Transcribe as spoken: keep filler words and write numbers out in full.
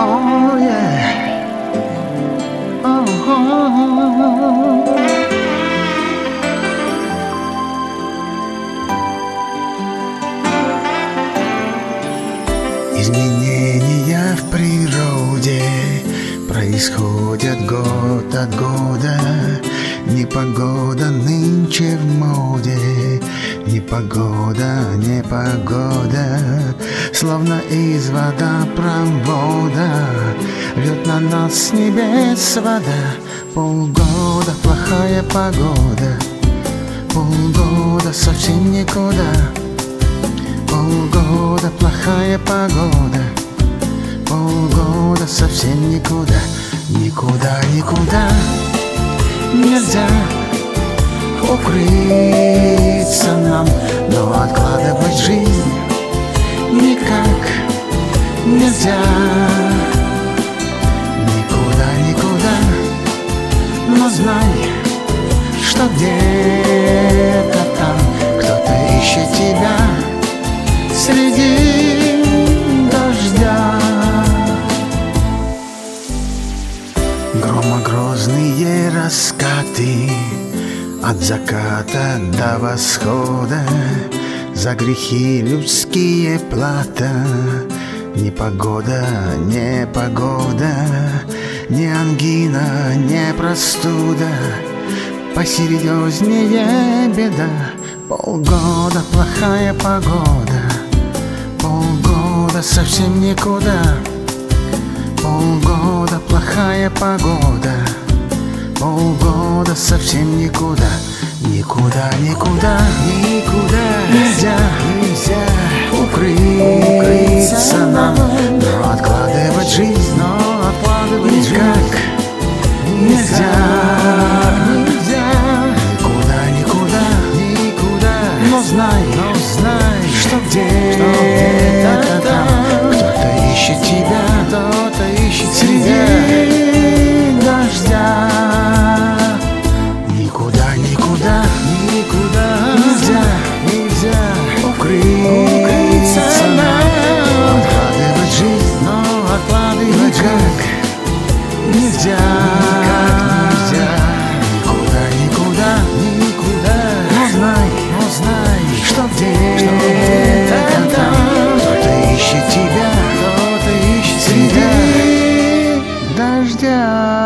Oh yeah. Oh, oh, oh. Изменения в природе происходят год от года. Непогода нынче в моде, непогода, непогода. Словно из водопровода льет на нас с небес вода. Полгода плохая погода, полгода совсем никуда. Полгода плохая погода, полгода совсем никуда. Никуда, никуда нельзя укрыться нам, но откладывать жизнь никак нельзя. Никуда, никуда, но знай, что где-то там кто-то ищет тебя среди дождя. Громогрозные раскаты от заката до восхода, за грехи людские плата. Непогода, непогода, не ангина, не простуда, посерьезнее беда. Полгода плохая погода, полгода совсем никуда. Полгода плохая погода, полгода совсем никуда. Никуда, никуда, никуда нельзя, нельзя укрыться нам, но откладывать жизнь, но откладывать никак нельзя, нельзя. Никуда, никуда, никуда, но знай, но знай, что где-то там кто-то ищет тебя, кто-то ищет среди дождя. Никуда, никуда, никуда нельзя, нельзя укрыться нам. Откладывать жизнь, но откладывать никак нельзя, никак нельзя. Никуда, никуда, никуда, но знай, но знай, что где-то там кто-то ищет тебя, кто-то ищет среди дождя.